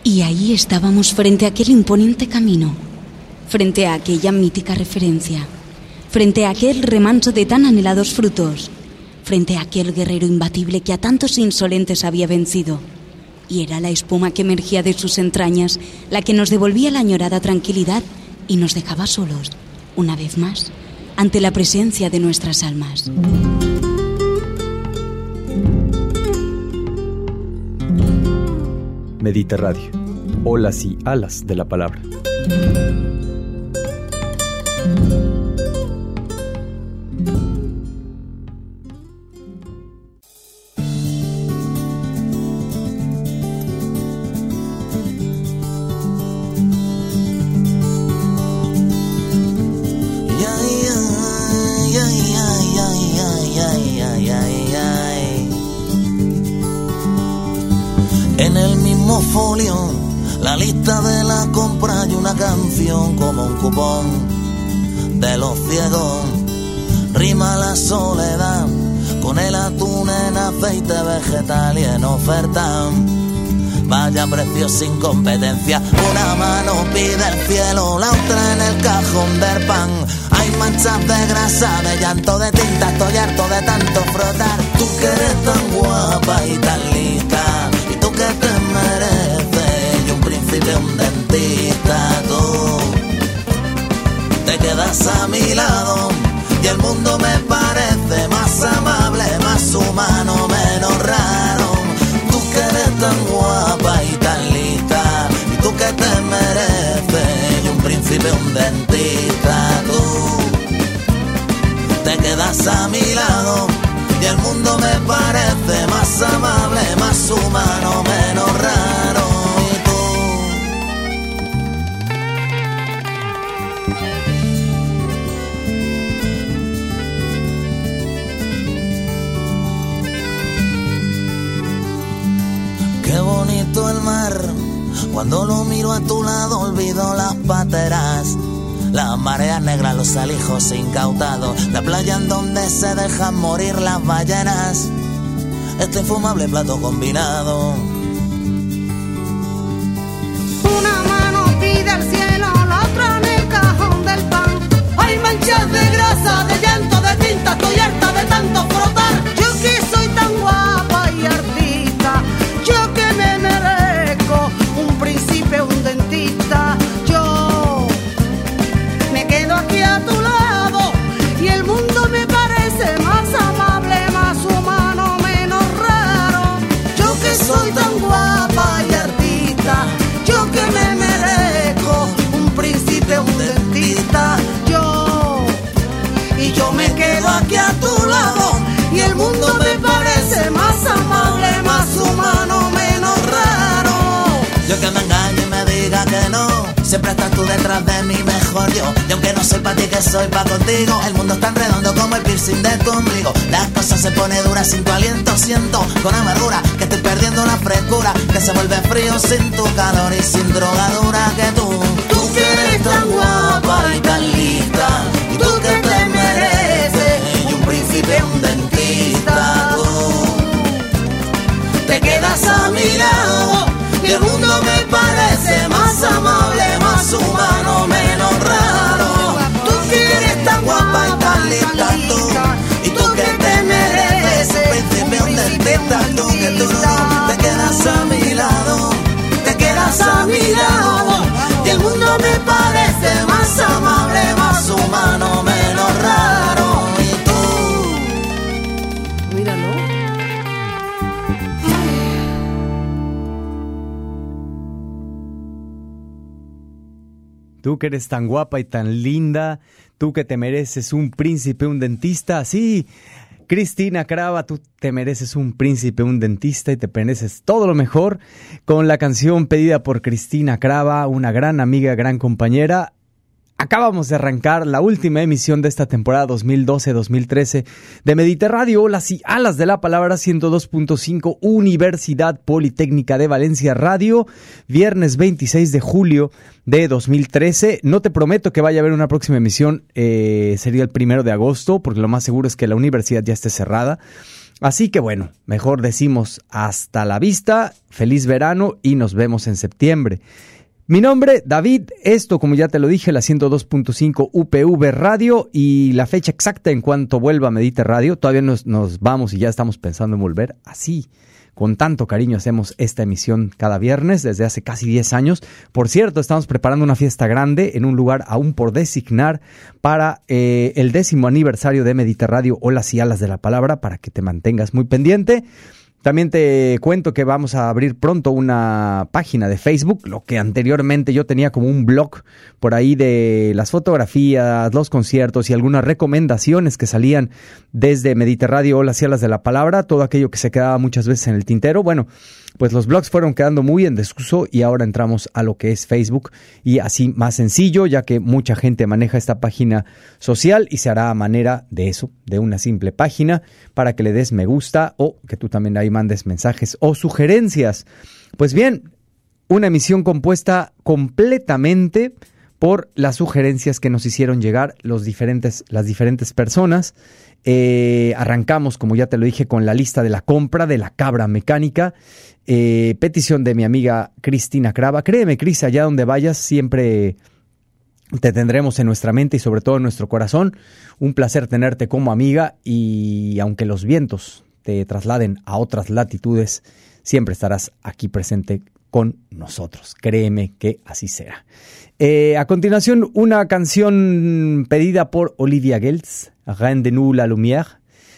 Y ahí estábamos frente a aquel imponente camino, frente a aquella mítica referencia, frente a aquel remanso de tan anhelados frutos, frente a aquel guerrero imbatible que a tantos insolentes había vencido. Y era la espuma que emergía de sus entrañas la que nos devolvía la añorada tranquilidad y nos dejaba solos, una vez más, ante la presencia de nuestras almas. Mediterradio, olas y alas de la palabra. En el mismo folio, la lista de la compra y una canción como un cupón de los ciegos. Rima la soledad con el atún en aceite vegetal y en oferta. Vaya precio sin competencia, una mano pide el cielo, la otra en el cajón del pan. Hay manchas de grasa, de llanto, de tinta, estoy harto de tanto frotar. Tú que eres tan guapa y tan lista, y tú que te mereces, y un príncipe, un dentista, tú te quedas a mi lado, y el mundo me parece más amable, más humano, menos raro. Tú que eres tan guapa y tan lista, y tú que te mereces, y un príncipe, un dentista, tú te quedas a mi lado, y el mundo me parece más amable, más humano, menos raro. Y tú, qué bonito el mar, cuando lo miro a tu lado olvido las pateras, las mareas negras, los alijos incautados, la playa en donde se dejan morir las ballenas, este infumable plato combinado. Una mano pide al cielo, la otra en el cajón del pan. Hay manchas de grasa, de llanto, de tinta, estoy harta de tanto frotar. Yo que soy tan guapa y artista, yo que me merezco un príncipe, un dentista. Yo me quedo aquí a tu lado, y el mundo me parece más amable, más humano, menos raro. Yo que soy tan guapa y artista, yo que me merezco un príncipe, un dentista. Yo me quedo aquí a tu lado, y el mundo me parece más amable, más humano, menos raro. Yo que me engañe y me diga que no, siempre estás tú detrás de mí, mejor yo. Y aunque no soy pa' ti, que soy pa' contigo, el mundo es tan redondo como el piercing de tu ombligo. Las cosas se ponen duras sin tu aliento, siento con amargura que estoy perdiendo la frescura, que se vuelve frío sin tu calor y sin drogadura. Que tú que eres tan guapa y tan lista, y tú que te mereces, y un príncipe, un dentista, tú te quedas a mi lado, y el mundo me parece más amable, más humano, menos raro. Tú que eres tan guapa y tan lista, tú, y tú que te mereces, un príncipe, un dentista, tú que tú te quedas a mi lado, te quedas a mi lado, y el mundo me parece más amable, más humano, menos raro. Y tú, Míralo. Tú que eres tan guapa y tan linda, tú que te mereces un príncipe, un dentista. Sí, Cristina Crava, tú te mereces un príncipe, un dentista y te mereces todo lo mejor, con la canción pedida por Cristina Crava, una gran amiga, gran compañera. Acabamos de arrancar la última emisión de esta temporada 2012-2013 de Mediterradio, Olas y Alas de la Palabra 102.5 Universidad Politécnica de Valencia Radio, viernes 26 de julio de 2013. No te prometo que vaya a haber una próxima emisión, sería el 1 de agosto, porque lo más seguro es que la universidad ya esté cerrada. Así que bueno, mejor decimos hasta la vista, feliz verano y nos vemos en septiembre. Mi nombre, David, esto como ya te lo dije, la 102.5 UPV Radio y la fecha exacta en cuanto vuelva a Mediterradio. Todavía nos vamos y ya estamos pensando en volver. Así, con tanto cariño hacemos esta emisión cada viernes desde hace casi 10 años. Por cierto, estamos preparando una fiesta grande en un lugar aún por designar para el 10º aniversario de Mediterradio, Olas y Alas de la Palabra, para que te mantengas muy pendiente. También te cuento que vamos a abrir pronto una página de Facebook, lo que anteriormente yo tenía como un blog por ahí de las fotografías, los conciertos y algunas recomendaciones que salían desde Mediterradio, Olas y Alas de la Palabra, todo aquello que se quedaba muchas veces en el tintero. Bueno, pues los blogs fueron quedando muy en desuso y ahora entramos a lo que es Facebook y así más sencillo, ya que mucha gente maneja esta página social y se hará a manera de eso, de una simple página para que le des me gusta o que tú también ahí mandes mensajes o sugerencias. Pues bien, una emisión compuesta completamente por las sugerencias que nos hicieron llegar las diferentes personas. Arrancamos, como ya te lo dije, con la lista de la compra de la cabra mecánica, petición de mi amiga Cristina Crava. Créeme, Cris, allá donde vayas siempre te tendremos en nuestra mente y sobre todo en nuestro corazón. Un placer tenerte como amiga y aunque los vientos te trasladen a otras latitudes, siempre estarás aquí presente con nosotros. Créeme que así será. A continuación, una canción pedida por Olivia Geltz, Rien de nous la lumière,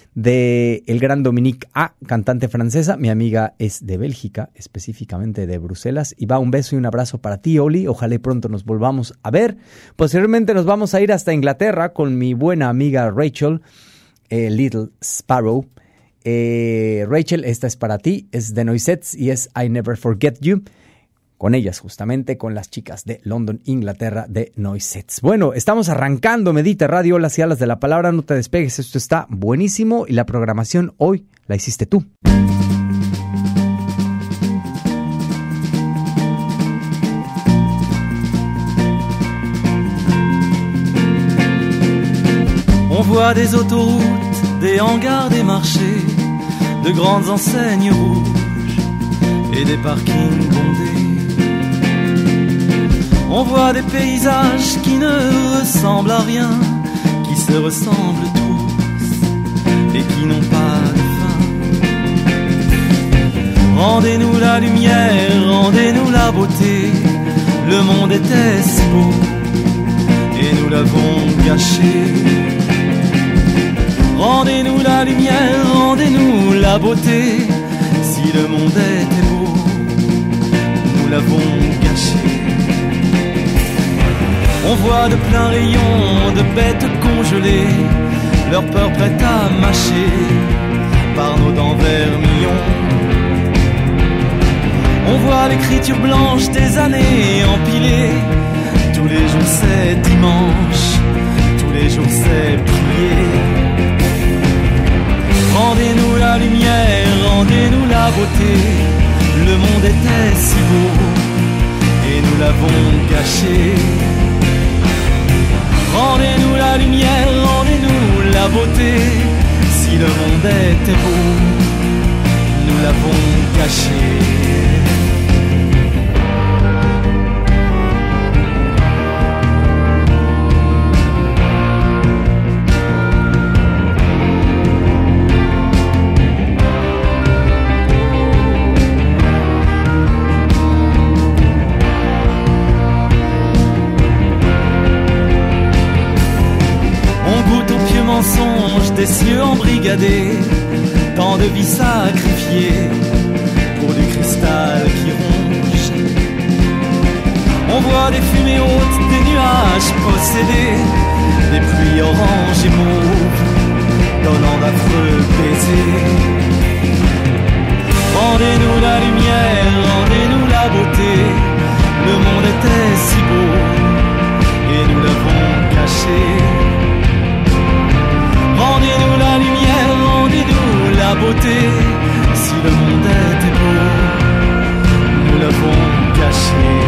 de el gran Dominique A, cantante francesa. Mi amiga es de Bélgica, específicamente de Bruselas. Y va un beso y un abrazo para ti, Oli. Ojalá pronto nos volvamos a ver. Posteriormente nos vamos a ir hasta Inglaterra con mi buena amiga Rachel, Little Sparrow. Rachel, esta es para ti, es de Noisettes y es I Never Forget You. Con ellas, justamente, con las chicas de London, Inglaterra, de Noisettes. Bueno, estamos arrancando Mediterradio, Olas y Alas de la Palabra. No te despegues, esto está buenísimo y la programación hoy la hiciste tú. On voit des autoroutes, des hangars, des marchés, de grandes enseignes rouges et des parkings bondés. On voit des paysages qui ne ressemblent à rien, qui se ressemblent tous et qui n'ont pas de fin. Rendez-nous la lumière, rendez-nous la beauté, le monde était si beau et nous l'avons gâché. Rendez-nous la lumière, rendez-nous la beauté, si le monde était beau, nous l'avons gâché. On voit de pleins rayons de bêtes congelées, leur peur prête à mâcher par nos dents vermillons. On voit l'écriture blanche des années empilées, tous les jours c'est dimanche, tous les jours c'est prier. Rendez-nous la lumière, rendez-nous la beauté, le monde était si beau et nous l'avons gâché. Rendez-nous la lumière, rendez-nous la beauté, si le monde était beau, nous l'avons gâché. Des cieux embrigadés, tant de vies sacrifiées pour du cristal qui ronge. On voit des fumées hautes, des nuages possédés, des pluies oranges et mauves, donnant d'affreux baisers. Rendez-nous la lumière, rendez-nous la beauté, le monde était si beau et nous l'avons beauté. Si le monde était beau, nous l'avons caché.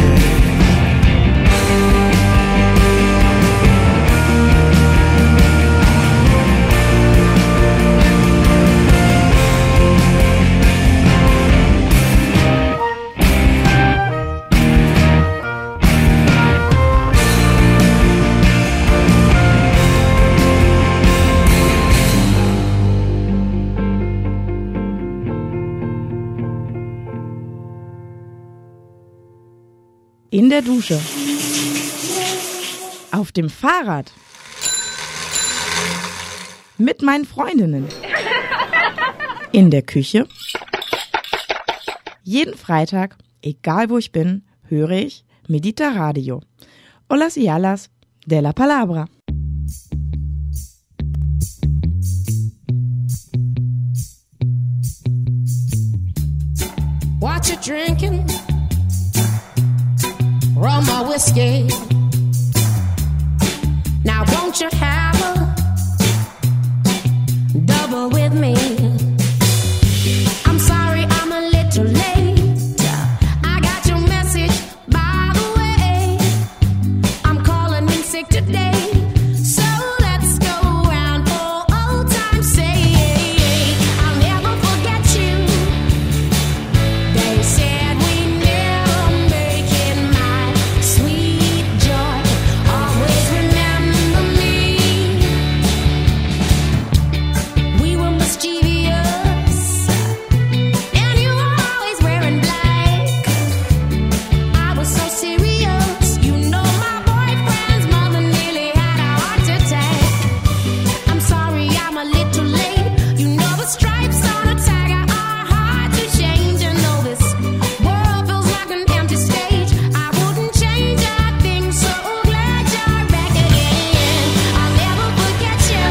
In der Dusche, auf dem Fahrrad, mit meinen Freundinnen, in der Küche. Jeden Freitag, egal wo ich bin, höre ich Medita Radio. Olas y alas de la palabra. What you drinking? Rum or whiskey? Now won't you have a double with me? I'm sorry I'm a little late. I got your message, by the way. I'm calling in sick today. So let's go round for old time's sake. I'll never forget you. They said we never make it, my sweet joy. Always remember me. We were mischievous, and you were always wearing black. I was so serious, you know my boyfriend's mother nearly had a heart attack. I'm sorry I'm a little late. You know the stripes on a tiger are hard to change. You know this world feels like an empty stage. I wouldn't change a thing, so glad you're back again. I'll never forget you.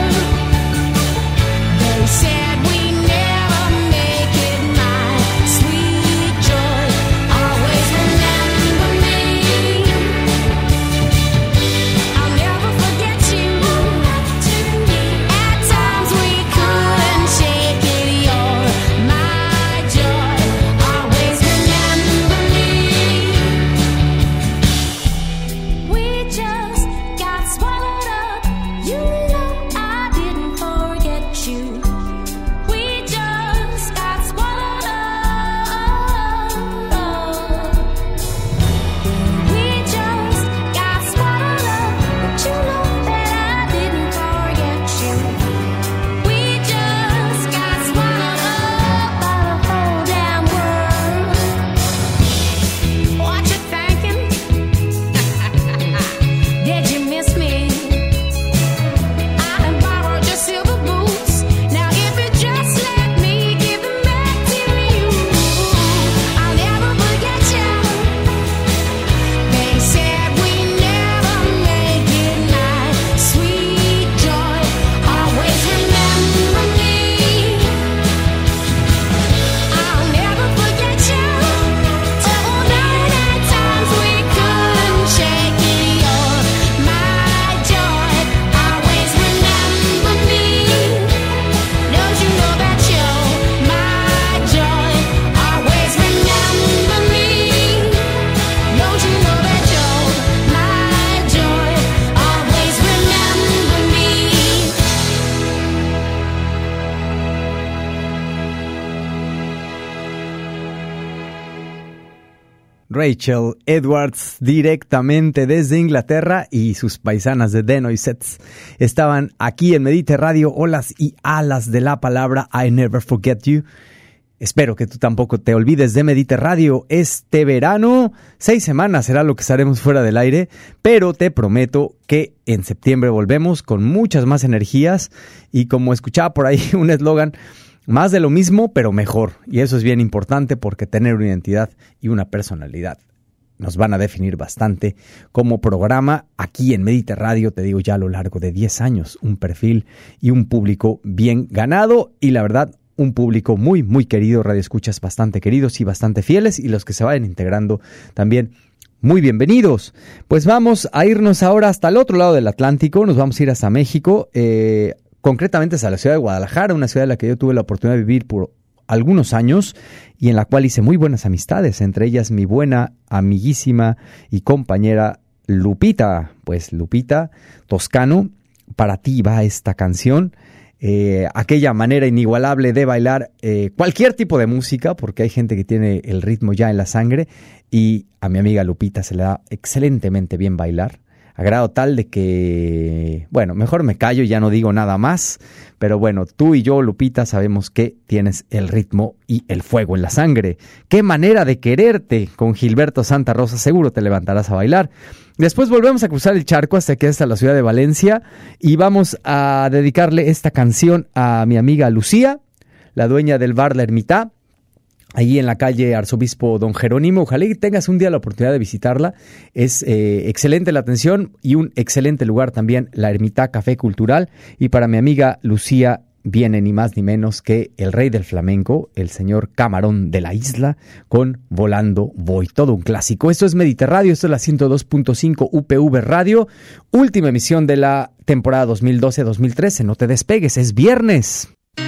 They said we never make it, my sweet joy. Always remember me. I'll never forget you. At times we couldn't shake it. You're my joy. Always remember me. We just got swallowed up. You know I didn't forget you. We just got swallowed up. We just got swallowed up. But you know that I didn't forget you. We just got swallowed up by the whole damn world. What you thinking? Did you miss me? I done borrowed your silver boots. Now if you just let me give them back to you, I'll never forget you. They said we never make it, my sweet joy. Always remember me. I'll never forget you. Oh, night times we couldn't shake it. You're my joy. Always remember me. Don't you know that you're my joy? Always remember me. Don't you know that you're my joy? Always remember me. Rachel Edwards, directamente desde Inglaterra, y sus paisanas de Denoisets estaban aquí en Medita Radio, olas y alas de la palabra. I never forget you. Espero que tú tampoco te olvides de Medita Radio este verano. 6 semanas será lo que estaremos fuera del aire, pero te prometo que en septiembre volvemos con muchas más energías y, como escuchaba por ahí un eslogan, más de lo mismo, pero mejor. Y eso es bien importante, porque tener una identidad y una personalidad nos van a definir bastante como programa aquí en Medita Radio. Te digo, ya a lo largo de 10 años, un perfil y un público bien ganado, y la verdad, un público muy, muy querido, radioescuchas bastante queridos y bastante fieles, y los que se vayan integrando también muy bienvenidos. Pues vamos a irnos ahora hasta el otro lado del Atlántico, nos vamos a ir hasta México, concretamente es a la ciudad de Guadalajara, una ciudad en la que yo tuve la oportunidad de vivir por algunos años y en la cual hice muy buenas amistades, entre ellas mi buena, amiguísima y compañera Lupita. Pues Lupita Toscano, para ti va esta canción, aquella manera inigualable de bailar cualquier tipo de música, porque hay gente que tiene el ritmo ya en la sangre y a mi amiga Lupita se le da excelentemente bien bailar. A grado tal de que, bueno, mejor me callo y ya no digo nada más. Pero bueno, tú y yo, Lupita, sabemos que tienes el ritmo y el fuego en la sangre. ¡Qué manera de quererte! Con Gilberto Santa Rosa seguro te levantarás a bailar. Después volvemos a cruzar el charco hasta que hasta la ciudad de Valencia y vamos a dedicarle esta canción a mi amiga Lucía, la dueña del bar La Ermita, ahí en la calle Arzobispo Don Jerónimo. Ojalá que tengas un día la oportunidad de visitarla. Es excelente la atención y un excelente lugar también, La Ermita Café Cultural. Y para mi amiga Lucía viene ni más ni menos que el rey del flamenco, el señor Camarón de la Isla, con Volando Voy. Todo un clásico. Esto es Mediterradio, esto es la 102.5 UPV Radio. Última emisión de la temporada 2012-2013. No te despegues, es viernes.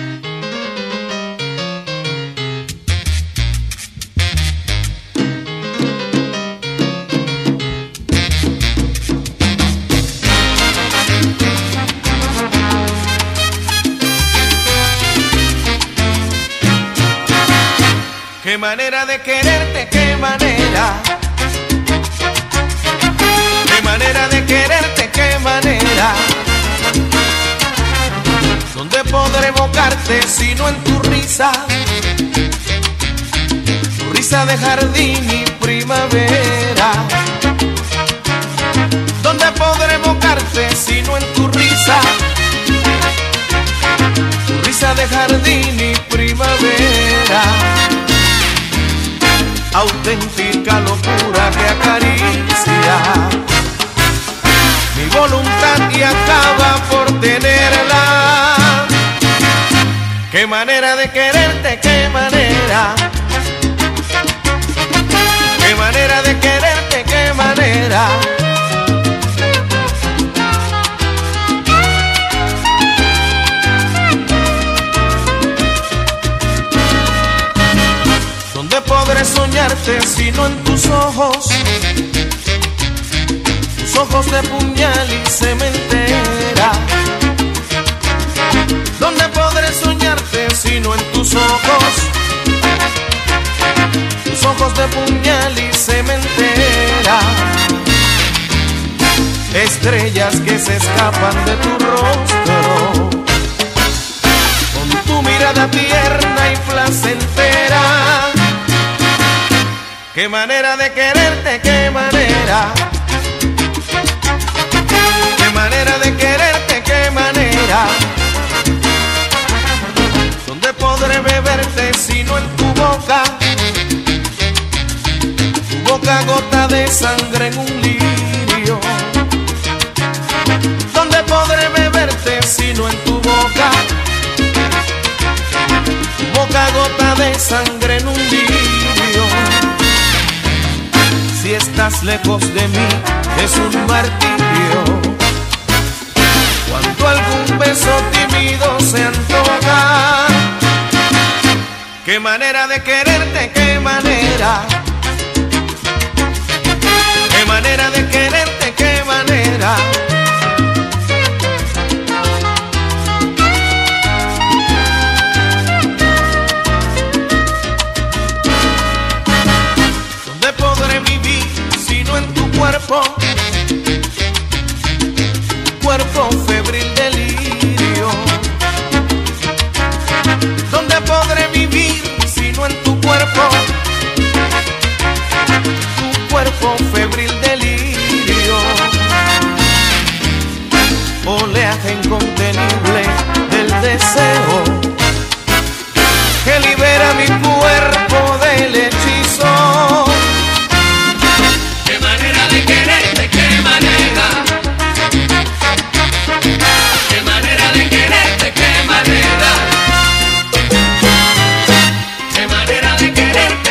Qué manera de quererte, qué manera. Qué manera de quererte, qué manera. ¿Dónde podré evocarte si no en tu risa? Tu risa de jardín y primavera. ¿Dónde podré evocarte si no en tu risa? Tu risa de jardín y primavera. Auténtica locura que acaricia mi voluntad y acaba por tenerla. Qué manera de quererte, qué manera. Qué manera de quererte, qué manera. ¿Dónde podré soñarte si no en tus ojos? Tus ojos de puñal y cementera. ¿Dónde podré soñarte si no en tus ojos? Tus ojos de puñal y cementera. Estrellas que se escapan de tu rostro, con tu mirada tierna y placentera. Qué manera de quererte, qué manera. Qué manera de quererte, qué manera. ¿Dónde podré beberte si no en tu boca? Tu boca gota de sangre en un lirio. ¿Dónde podré beberte si no en tu boca? Tu boca gota de sangre en un lirio. Si estás lejos de mí es un martirio. Cuando algún beso tímido se antoja. Qué manera de quererte, qué manera. Qué manera de quererte, qué manera. ¿Dónde podré vivir si no en tu cuerpo? Cuerpo febril delirio. ¿Dónde podré vivir si no en tu cuerpo? Tu cuerpo febril delirio. Oleaje incontenible del deseo que libera mi cuerpo del hechizo. Qué manera de quererte, qué manera. Qué manera de quererte, qué manera. Qué manera de quererte.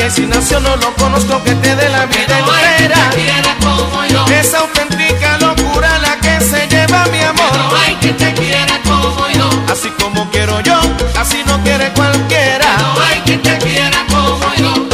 que si nació no lo conozco, que te dé la vida entera. Es auténtica locura la que se lleva mi amor. No hay que te quiera como yo. Así como quiero yo, así no quiere cualquiera. No hay que te quiera como yo.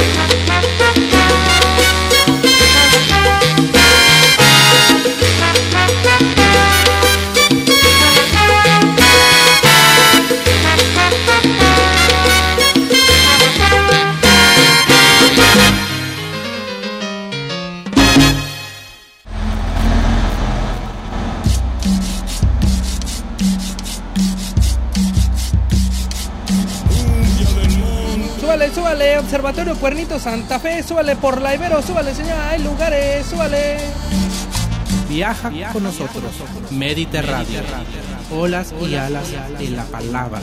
Súbale, Observatorio Cuernito Santa Fe, súbale por la Ibero, súbale señora, hay lugares, súbale. Viaja con nosotros, Mediterráneo, olas y alas de la palabra.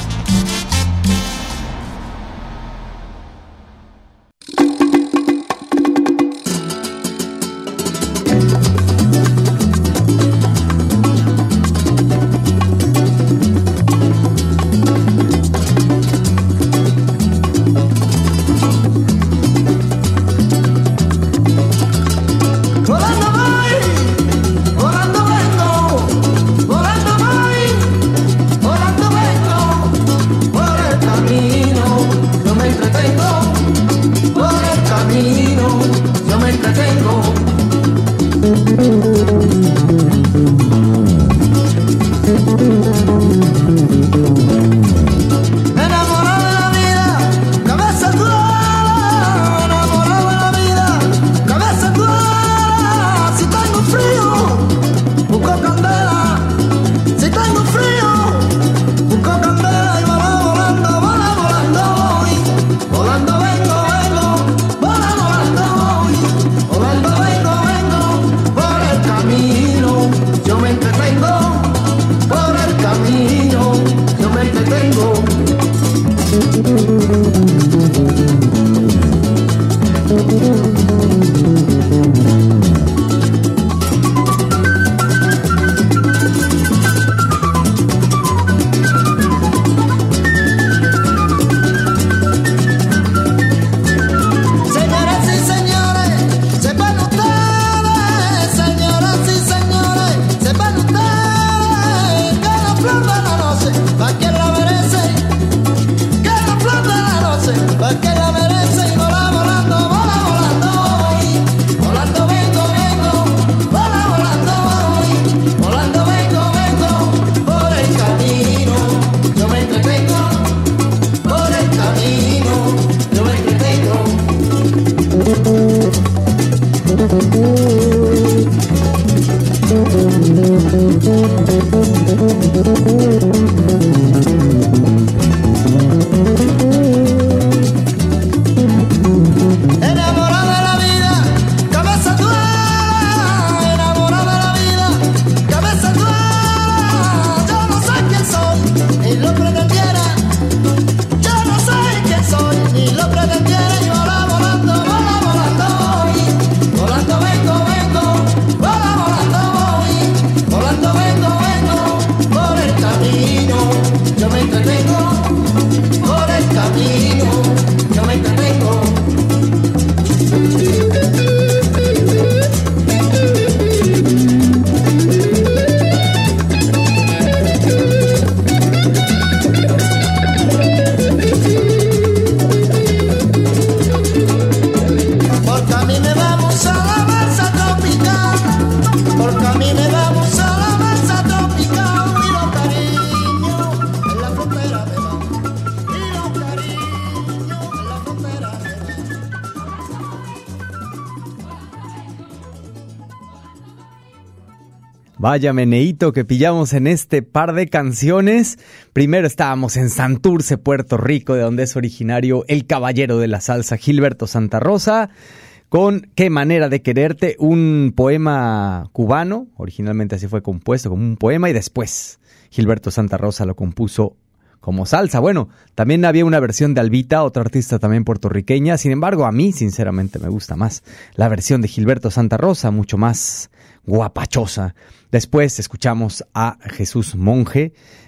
Vaya meneíto que pillamos en este par de canciones. Primero estábamos en Santurce, Puerto Rico, de donde es originario el caballero de la salsa, Gilberto Santa Rosa, con Qué manera de quererte, un poema cubano. Originalmente así fue compuesto, como un poema, y después Gilberto Santa Rosa lo compuso como salsa. Bueno, también había una versión de Albita, otra artista también puertorriqueña. Sin embargo, a mí, sinceramente, me gusta más la versión de Gilberto Santa Rosa, mucho más guapachosa. Después escuchamos a Jesús Monje,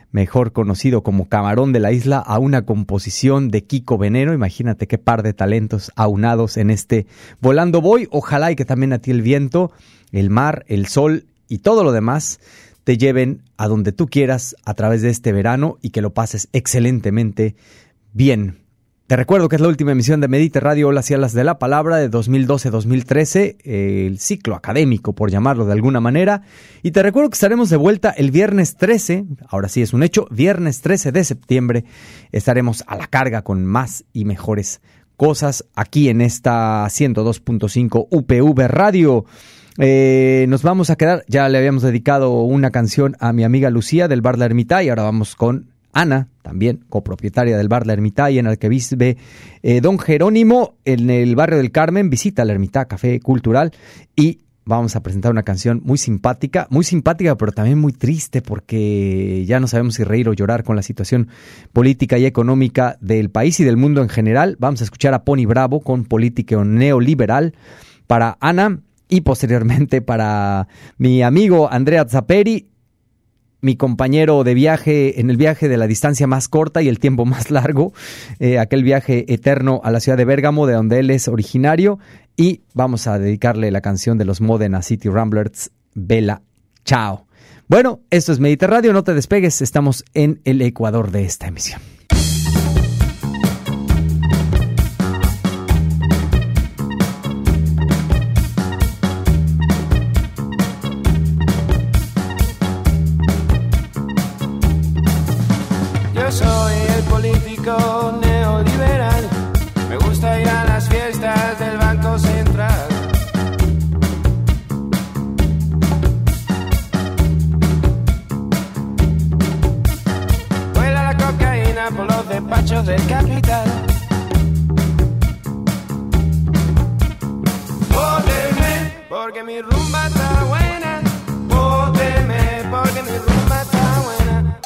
mejor conocido como Camarón de la Isla, a una composición de Kiko Veneno. Imagínate qué par de talentos aunados en este Volando Voy. Ojalá y que también a ti el viento, el mar, el sol y todo lo demás te lleven a donde tú quieras a través de este verano y que lo pases excelentemente bien. Te recuerdo que es la última emisión de Mediter Radio, Olas y Alas de la Palabra, de 2012-2013, el ciclo académico, por llamarlo de alguna manera. Y te recuerdo que estaremos de vuelta el viernes 13, ahora sí es un hecho, viernes 13 de septiembre, estaremos a la carga con más y mejores cosas aquí en esta 102.5 UPV Radio. Nos vamos a quedar, ya le habíamos dedicado una canción a mi amiga Lucía del Bar La Ermita y ahora vamos con Ana, también copropietaria del Bar La Ermita y en el que vive don Jerónimo en el barrio del Carmen. Visita La Ermita, café cultural, y vamos a presentar una canción muy simpática pero también muy triste porque ya no sabemos si reír o llorar con la situación política y económica del país y del mundo en general. Vamos a escuchar a Pony Bravo con Político Neoliberal para Ana y posteriormente para mi amigo Andrea Zapperi, mi compañero de viaje en el viaje de la distancia más corta y el tiempo más largo, aquel viaje eterno a la ciudad de Bérgamo, de donde él es originario, y vamos a dedicarle la canción de los Modena City Ramblers, Bella Ciao. Bueno, esto es Mediter Radio, no te despegues, estamos en el Ecuador de esta emisión. Yo soy el político neoliberal, me gusta ir a las fiestas del Banco Central. Vuela la cocaína por los despachos del capital. Vóteme porque mi rumba está buena. Vóteme porque mi rumba está buena.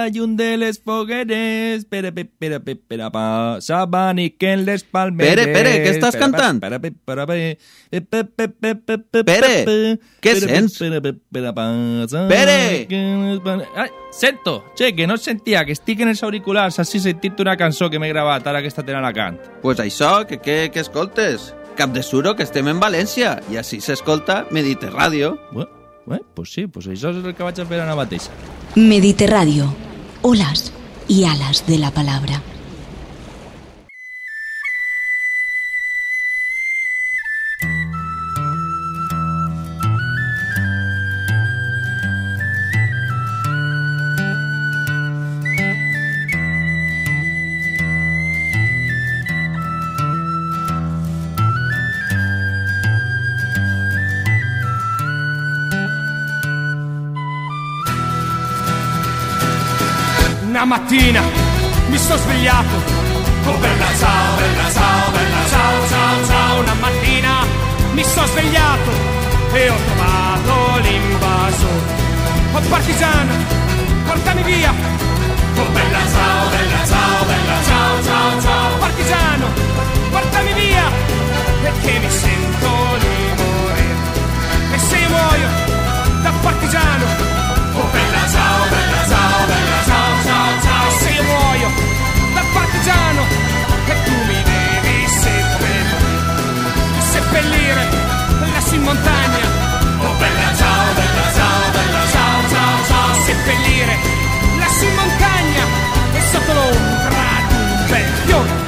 hay un de les fogueres, pere, pasaban y que en les palmeres. Pere, ¿qué estás cantant? Pere, què sents? Pere! Ai, sento, que no sentia, que estic en els auriculars, així sentit una cançó que m'he gravat ara que està tenint Alacant. Pues això, que escoltes? Cap de suro, que estem en València, i així s'escolta Mediterràdio. Pues sí, pues això és el que vaig a fer ara mateix. Mediterradio, olas y alas de la palabra. Una mattina mi sono svegliato, oh bella ciao, bella ciao, bella ciao, ciao, ciao. Una mattina mi sono svegliato e ho trovato l'invaso. Oh partigiano, portami via, oh bella ciao, bella ciao, bella ciao, ciao, ciao. Partigiano, portami via, perché mi sento di morire. E se io muoio da partigiano, oh bella ciao, bella ciao, bella ciao, ciao, ciao. Se io muoio da partigiano e tu mi devi seppellire lassù in montagna, oh bella ciao, bella ciao, bella ciao, ciao, ciao. Seppellire lassù in montagna e sotto l'ombra di un bel fiore.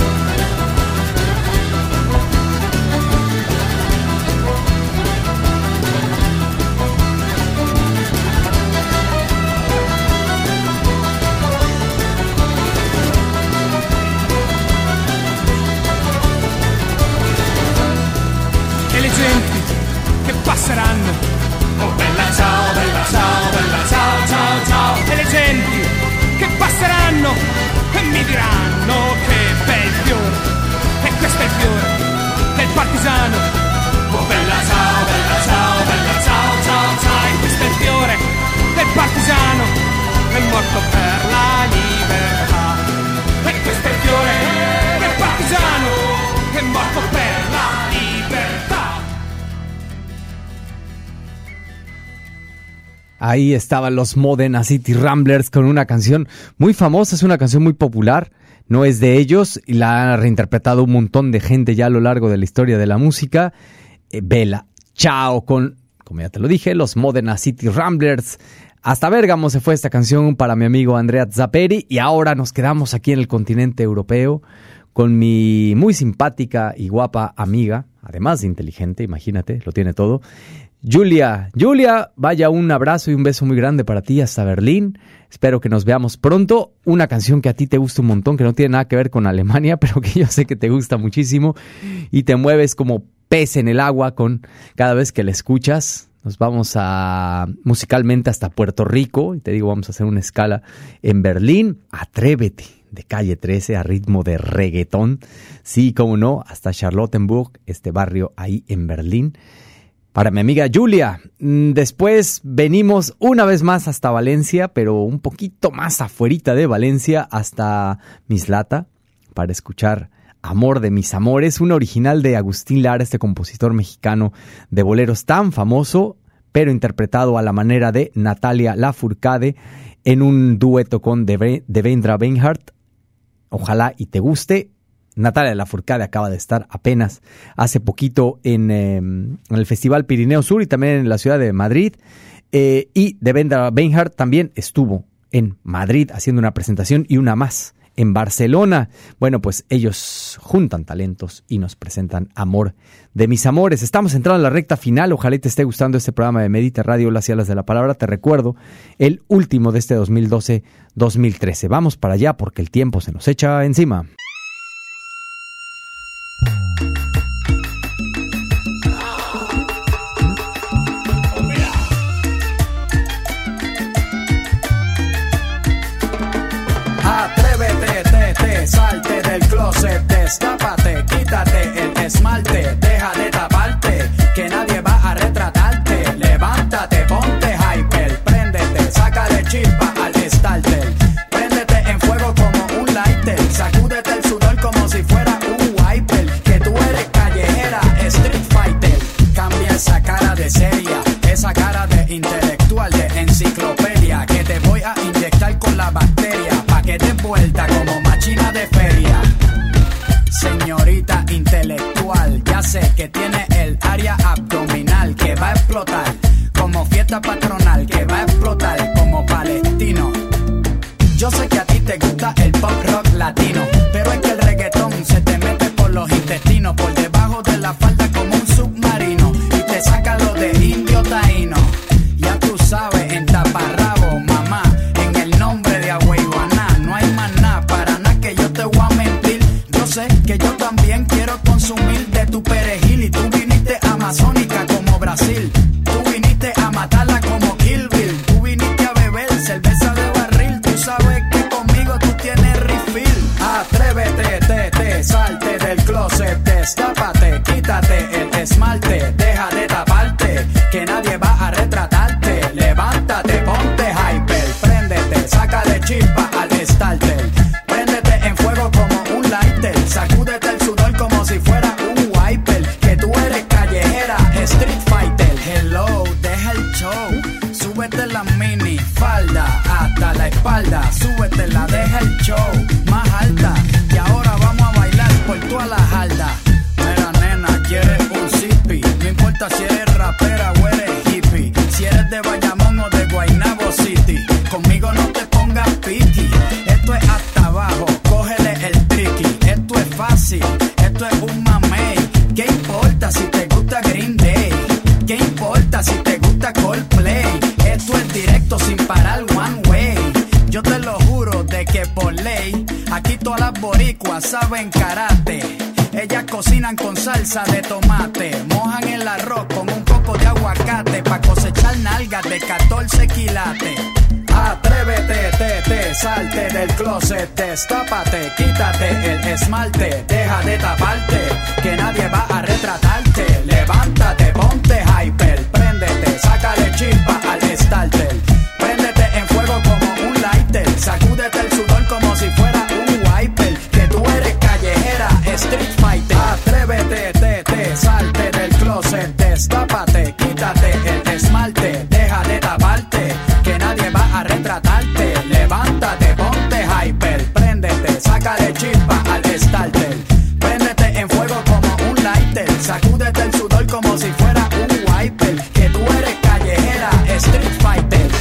Che passeranno, oh bella ciao, bella ciao, bella ciao, ciao, ciao. E le genti che passeranno e mi diranno che bel fiore. E questo è il fiore del partigiano, oh bella ciao, bella ciao, bella ciao, ciao, ciao. E questo è il fiore del partigiano, è morto per la libertà. E questo è il fiore del partigiano, è morto per la libertà. Ahí estaban los Modena City Ramblers con una canción muy famosa, es una canción muy popular, no es de ellos y la ha reinterpretado un montón de gente ya a lo largo de la historia de la música. Bella Ciao con, como ya te lo dije, los Modena City Ramblers. Hasta Bérgamo se fue esta canción para mi amigo Andrea Zapperi y ahora nos quedamos aquí en el continente europeo con mi muy simpática y guapa amiga, además de inteligente, imagínate, lo tiene todo, Julia, vaya un abrazo y un beso muy grande para ti hasta Berlín. Espero que nos veamos pronto. Una canción que a ti te gusta un montón, que no tiene nada que ver con Alemania, pero que yo sé que te gusta muchísimo y te mueves como pez en el agua con cada vez que la escuchas. Nos vamos musicalmente hasta Puerto Rico y te digo, vamos a hacer una escala en Berlín. Atrévete, de Calle 13 a ritmo de reggaetón. Sí, cómo no, hasta Charlottenburg, este barrio ahí en Berlín. Para mi amiga Julia, después venimos una vez más hasta Valencia, pero un poquito más afuerita de Valencia, hasta Mislata, para escuchar Amor de mis amores, un original de Agustín Lara, este compositor mexicano de boleros tan famoso, pero interpretado a la manera de Natalia Lafourcade en un dueto con Devendra Banhart. Ojalá y te guste. Natalia Lafourcade acaba de estar apenas hace poquito en el Festival Pirineo Sur y también en la ciudad de Madrid. Y Devendra Banhart también estuvo en Madrid haciendo una presentación y una más en Barcelona. Bueno, pues ellos juntan talentos y nos presentan Amor de mis amores. Estamos entrando en la recta final. Ojalá te esté gustando este programa de Mediterradio, las alas de la palabra. Te recuerdo, el último de este 2012-2013. Vamos para allá porque el tiempo se nos echa encima. Salte del closet, destápate, quítate el esmalte, deja de taparte, que nadie va a retratarte. Levántate, ponte hyper, préndete, sácale chispa al starter. vuelta como máquina de feria. Señorita intelectual, ya sé que tiene el área abdominal que va a explotar como fiesta patronal, que va a explotar como palestino. Yo sé que a ti te gusta el pop rock latino, pero es que el reggaetón se te mete por los intestinos, por debajo de la falda como un submarino, y te saca lo de indio taíno. Ya tú sabes, en taparrabo, mamá, en el nombre de Agüeyuaná, no hay más nada, para nada que yo te voy a mentir. Yo sé que yo también quiero consumir de tu perejil, y tú viniste amazónica como Brasil, tú viniste a matarla como Kill Bill, tú viniste a beber cerveza de barril, tú sabes que conmigo tú tienes refill. Atrévete, salte del closet, destápate, quítate el esmalte, deja de taparte, que nadie va a retratarte, levántate, ponte hyper, préndete, sácale chispa al starter, préndete en fuego como un lighter, sacúdete el sudor como si fuera un wiper, que tú eres callejera, street fighter. Hello, deja el show, súbete la mini falda hasta la espalda, súbetela, deja el show más alta, y ahora vamos a bailar por toda la jarda. Mira nena, quieres un zippy, no importa si eres rapera o eres hippie, si eres de Bayamón o de Guaynabo City, conmigo no te pongas piqui, esto es hasta abajo, cógele el tricky, esto es fácil, esto es un mamey, ¿qué importa si te gusta Green Day? ¿Qué importa si te gusta Coldplay? Esto es directo sin parar one way, yo te lo juro de que por ley, aquí todas las boricuas saben karate, ellas cocinan con salsa de tomate, mojan el arroz con un poco de aguacate, pa' cosechar nalgas de 14 quilates. Atrévete, salte del closet, destápate, quítate el esmalte, deja de taparte, que nadie va a retratarte, levántate, ponte hyper, préndete, sácale chispa al starter, préndete en fuego como un lighter, sacúdete el sudor como si fuera un wiper, que tú eres callejera, street fighter. Atrévete, salte del closet, destápate, quítate el esmalte, deja de taparte, que nadie va a retratarte, levántate, ponte hyper, préndete, sácale chispa al starter, préndete en fuego como un lighter, sacúdete el sudor como si fuera un wiper, que tú eres callejera, street fighter.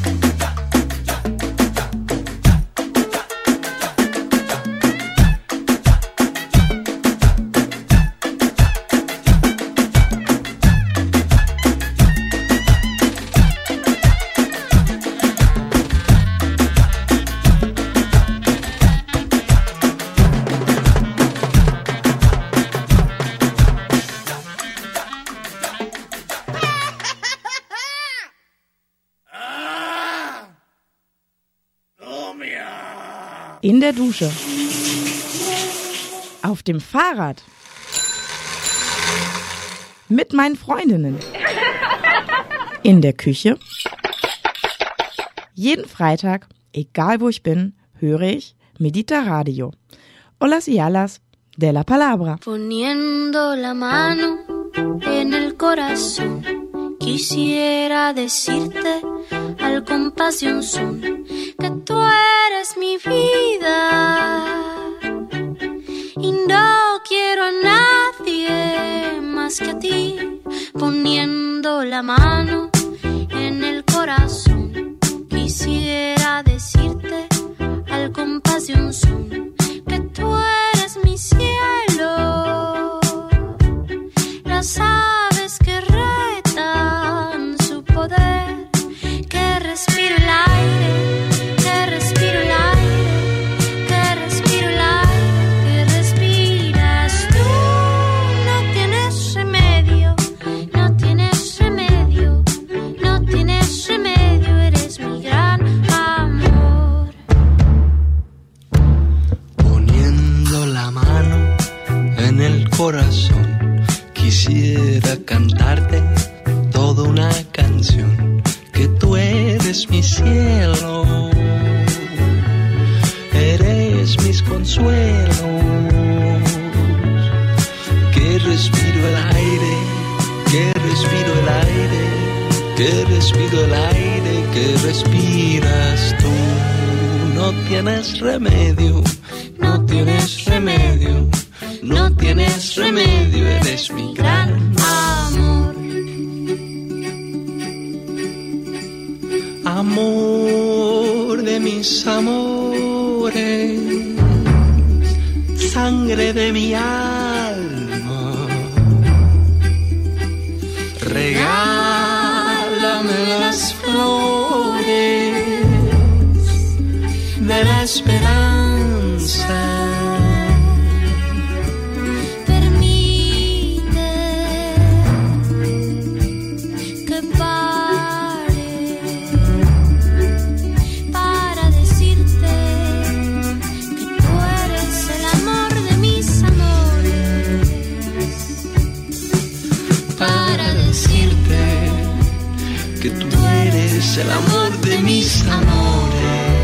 In der Dusche. Auf dem Fahrrad. Mit meinen Freundinnen. In der Küche. Jeden Freitag, egal wo ich bin, höre ich Medita Radio. Olas y alas de la palabra. Poniendo la mano en el corazón, quisiera decirte al compás de un son que tú eres mi vida y no quiero a nadie más que a ti. Poniendo la mano en el corazón, quisiera decirte al compás de un son que tú eres mi cielo. Las aves que retan su poder, que respiro el aire, que respiro el aire, que respiro el aire, que respiras tú. No tienes remedio, no tienes remedio, no tienes remedio, eres mi gran amor. Poniendo la mano en el corazón, quisiera cantarte toda una canción, que tú eres mi cielo, eres mis consuelos, que respiro el aire, que respiro el aire, que respiro el aire, que respiras tú. no tienes remedio, no tienes remedio, no tienes remedio, eres mi gran amor. Amor de mis amores, sangre de mi alma, regálame las flores de la esperanza. Es el amor de mis amores.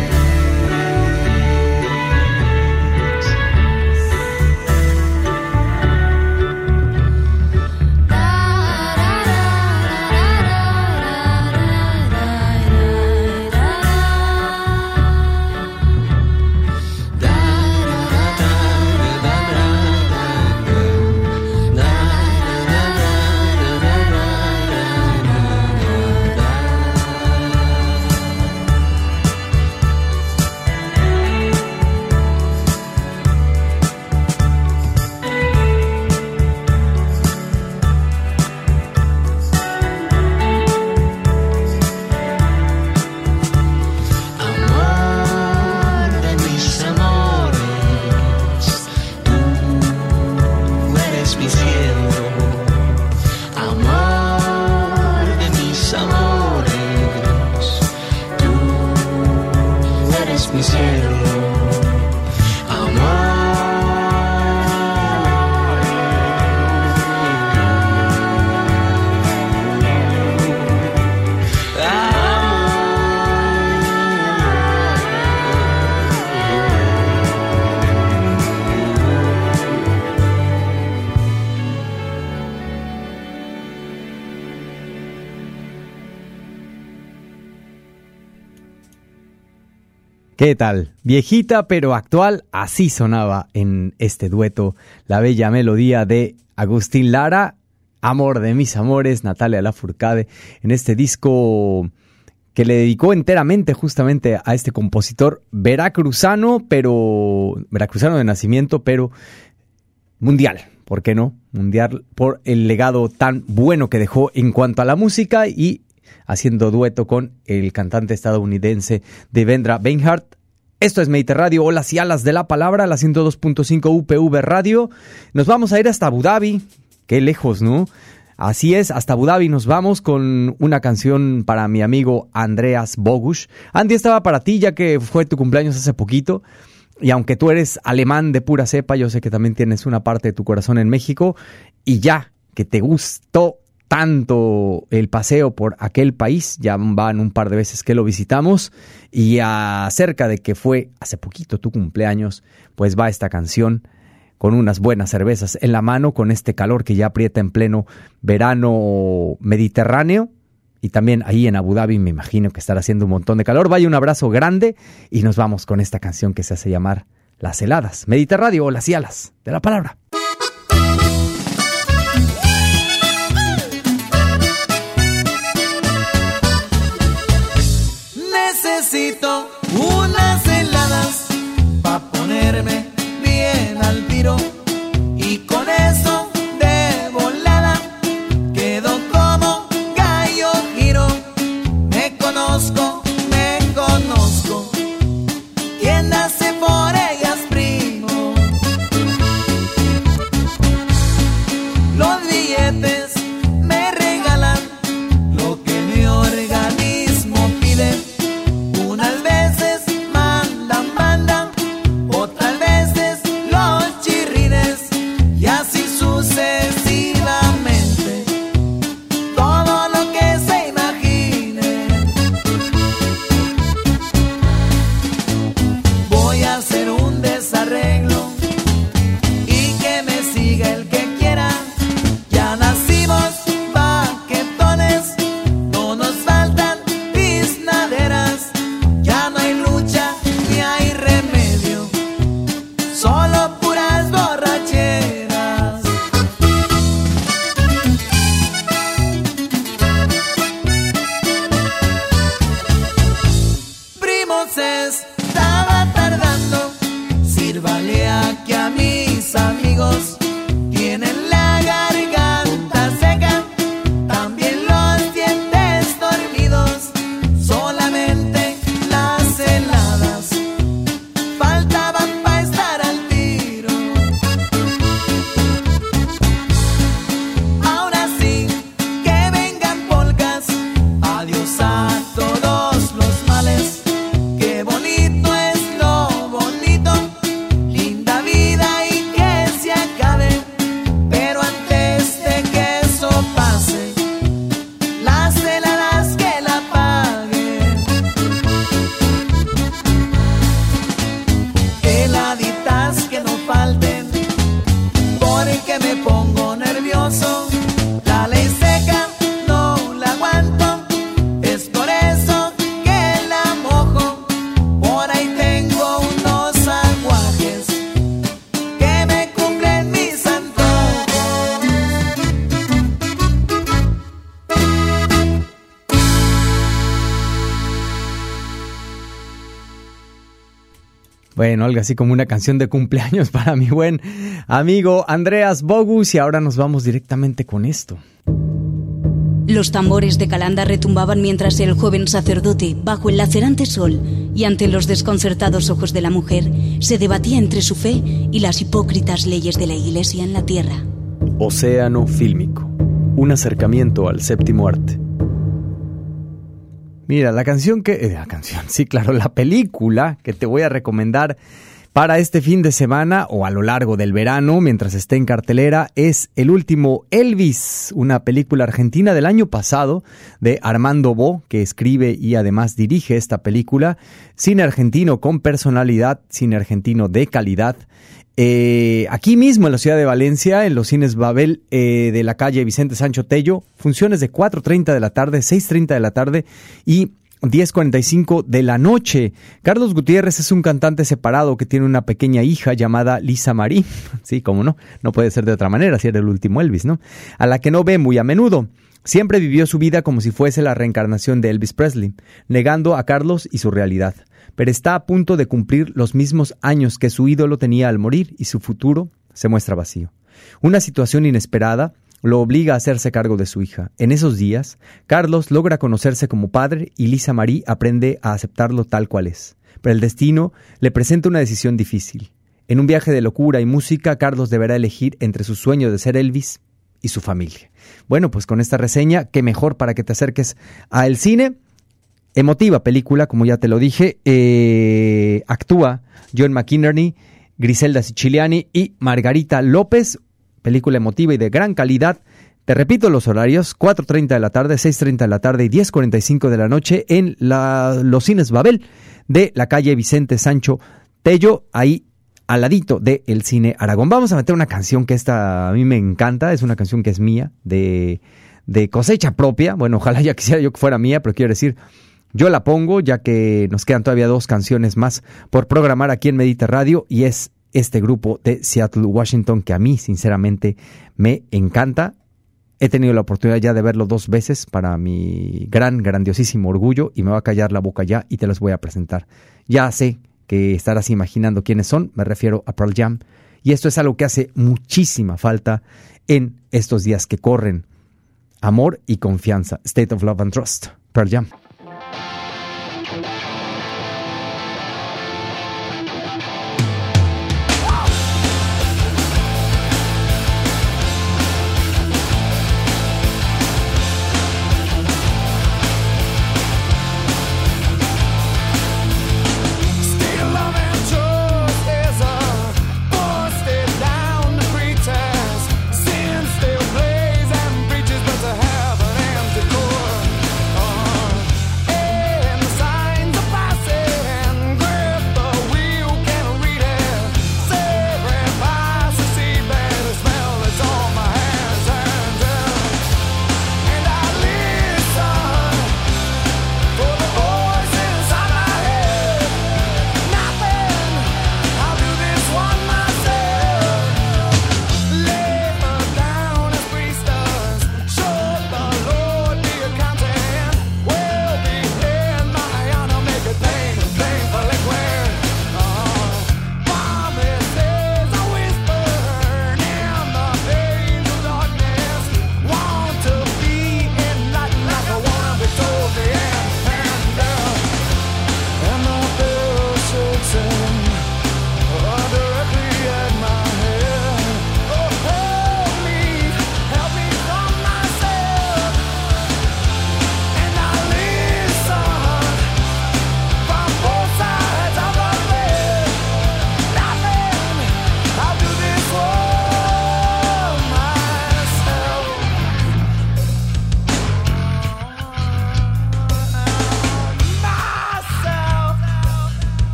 ¿Qué tal? Viejita pero actual, así sonaba en este dueto la bella melodía de Agustín Lara, Amor de mis amores, Natalia Lafourcade, en este disco que le dedicó enteramente justamente a este compositor veracruzano de nacimiento, pero mundial, ¿por qué no? Mundial por el legado tan bueno que dejó en cuanto a la música y haciendo dueto con el cantante estadounidense Devendra Banhart. Esto es Mediterradio, olas y alas de la palabra, la 102.5 UPV Radio. Nos vamos a ir hasta Abu Dhabi, qué lejos, ¿no? Así es, hasta Abu Dhabi nos vamos con una canción para mi amigo Andreas Bogusch. Andy, estaba para ti ya que fue tu cumpleaños hace poquito. Y aunque tú eres alemán de pura cepa, yo sé que también tienes una parte de tu corazón en México. Y ya que te gustó tanto el paseo por aquel país, ya van un par de veces que lo visitamos, y acerca de que fue hace poquito tu cumpleaños, pues va esta canción con unas buenas cervezas en la mano, con este calor que ya aprieta en pleno verano mediterráneo, y también ahí en Abu Dhabi me imagino que estará haciendo un montón de calor. Vaya, un abrazo grande y nos vamos con esta canción que se hace llamar Las Heladas. Mediterradio, olas y alas de la palabra. Necesito unas heladas pa' ponerme bien al tiro, y con eso de volada quedo como gallo giro. Me conozco, quien nace por ellas primo. Bueno, algo así como una canción de cumpleaños para mi buen amigo Andreas Bogus, y ahora nos vamos directamente con esto. Los tambores de Calanda retumbaban mientras el joven sacerdote, bajo el lacerante sol y ante los desconcertados ojos de la mujer, se debatía entre su fe y las hipócritas leyes de la Iglesia en la tierra. Océano fílmico, un acercamiento al séptimo arte. Mira, la película que te voy a recomendar para este fin de semana o a lo largo del verano, mientras esté en cartelera, es El último Elvis, una película argentina del año pasado de Armando Bo, que escribe y además dirige esta película. Cine argentino con personalidad, cine argentino de calidad. Aquí mismo en la ciudad de Valencia, en los cines Babel de la calle Vicente Sancho Tello, funciones de 4:30 de la tarde, 6:30 de la tarde y 10:45 de la noche. Carlos Gutiérrez es un cantante separado que tiene una pequeña hija llamada Lisa Marie, sí, cómo no puede ser de otra manera si era el último Elvis, ¿no? A la que no ve muy a menudo. Siempre vivió su vida como si fuese la reencarnación de Elvis Presley, negando a Carlos y su realidad. Pero está a punto de cumplir los mismos años que su ídolo tenía al morir y su futuro se muestra vacío. Una situación inesperada lo obliga a hacerse cargo de su hija. En esos días, Carlos logra conocerse como padre y Lisa Marie aprende a aceptarlo tal cual es. Pero el destino le presenta una decisión difícil. En un viaje de locura y música, Carlos deberá elegir entre su sueño de ser Elvis y su familia. Bueno, pues con esta reseña, qué mejor para que te acerques al cine. Emotiva película, como ya te lo dije. Actúa John McInerney, Griselda Siciliani y Margarita López. Película emotiva y de gran calidad. Te repito los horarios: 4:30 de la tarde, 6:30 de la tarde y 10:45 de la noche en los cines Babel de la calle Vicente Sancho Tello, ahí al ladito del Cine Aragón. Vamos a meter una canción que esta a mí me encanta. Es una canción que es mía, de cosecha propia. Bueno, ojalá ya quisiera yo que fuera mía, pero quiero decir, yo la pongo ya que nos quedan todavía 2 canciones más por programar aquí en Medita Radio, y es este grupo de Seattle, Washington, que a mí sinceramente me encanta. He tenido la oportunidad ya de verlo 2 veces para mi grandiosísimo orgullo, y me va a callar la boca ya y te los voy a presentar. Ya sé que estarás imaginando quiénes son, me refiero a Pearl Jam, y esto es algo que hace muchísima falta en estos días que corren. Amor y confianza, State of Love and Trust, Pearl Jam. Sin still blaze and breaches, but to have an empty core.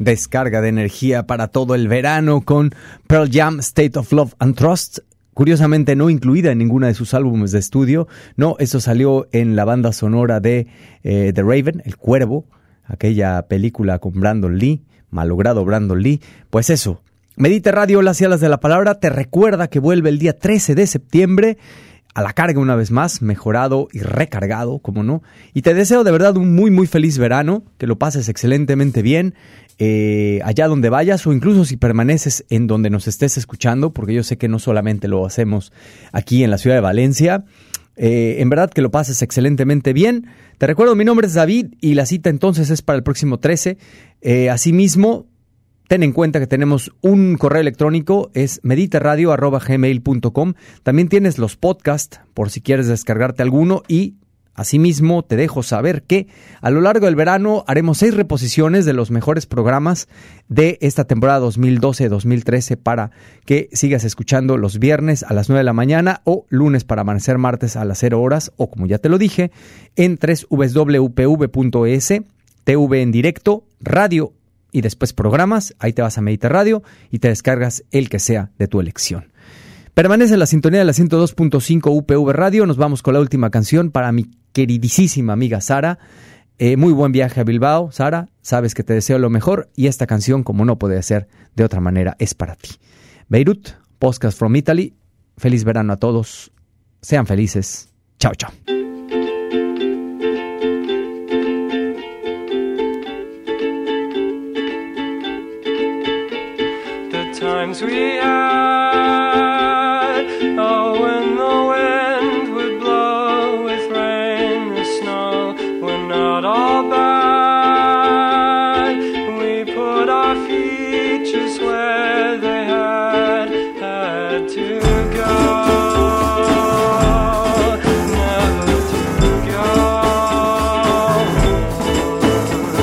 descarga de energía para todo el verano con Pearl Jam, State of Love and Trust. Curiosamente no incluida en ninguna de sus álbumes de estudio. No, eso salió en la banda sonora de The Raven, El Cuervo, aquella película con Brandon Lee, malogrado Brandon Lee. Pues eso, Medita Radio, las alas de la palabra, te recuerda que vuelve el día 13 de septiembre a la carga una vez más, mejorado y recargado, como no. Y te deseo de verdad un muy muy feliz verano, que lo pases excelentemente bien, allá donde vayas o incluso si permaneces en donde nos estés escuchando, porque yo sé que no solamente lo hacemos aquí en la ciudad de Valencia. En verdad que lo pases excelentemente bien. Te recuerdo, mi nombre es David y la cita entonces es para el próximo 13. Asimismo, ten en cuenta que tenemos un correo electrónico, es mediterradio@gmail.com. También tienes los podcasts por si quieres descargarte alguno y asimismo te dejo saber que a lo largo del verano haremos 6 reposiciones de los mejores programas de esta temporada 2012-2013 para que sigas escuchando los viernes a las 9 de la mañana o lunes para amanecer martes a las 0 horas o como ya te lo dije en www.upv.es, TV en directo, radio y después programas, ahí te vas a Medita Radio y te descargas el que sea de tu elección. Permanece en la sintonía de la 102.5 UPV Radio. Nos vamos con la última canción para mi queridísima amiga Sara. Muy buen viaje a Bilbao, Sara. Sabes que te deseo lo mejor y esta canción, como no puede ser de otra manera, es para ti. Beirut, Podcast from Italy. Feliz verano a todos. Sean felices. Chao, chao. Times we had, oh, when the wind would blow with rain, the snow were not all bad. We put our feet just where they had to go, never to go.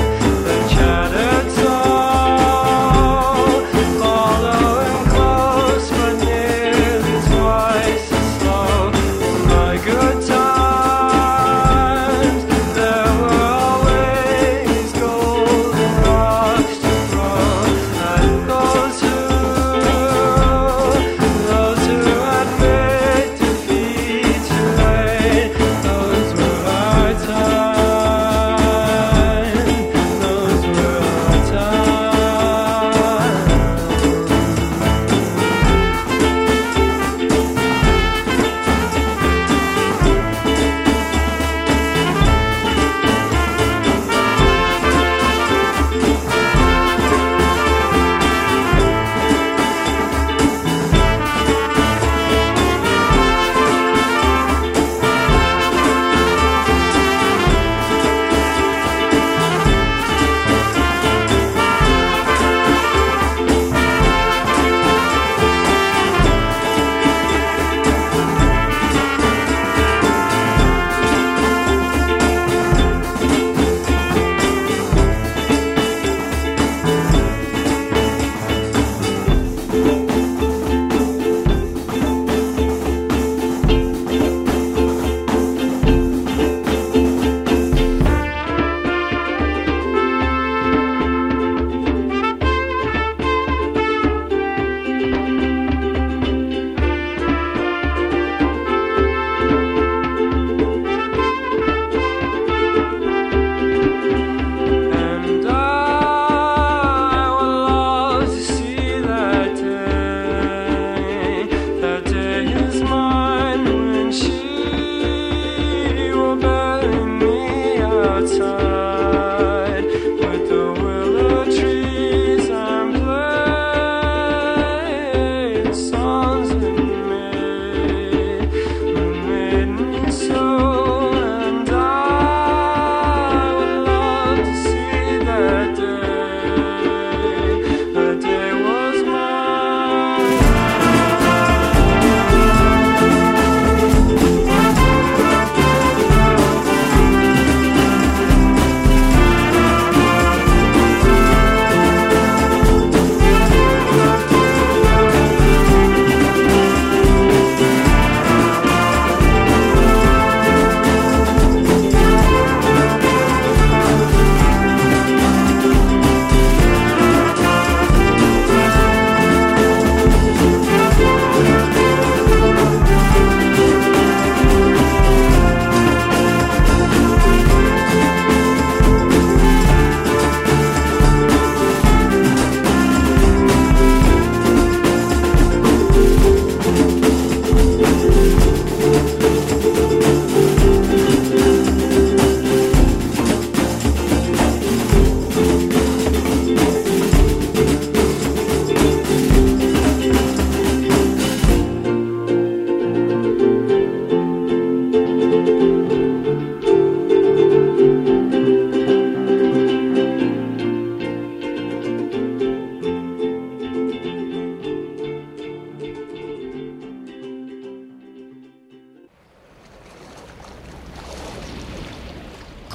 The chattered soul, following close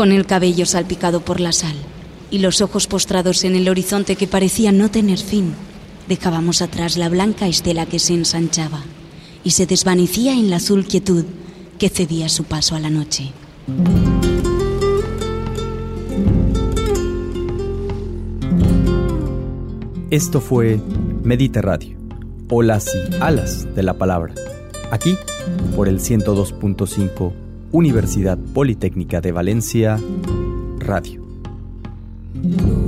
con el cabello salpicado por la sal y los ojos postrados en el horizonte que parecía no tener fin, dejábamos atrás la blanca estela que se ensanchaba y se desvanecía en la azul quietud que cedía su paso a la noche. Esto fue Medita Radio, olas y alas de la palabra, aquí por el 102.5 Universidad Politécnica de Valencia Radio.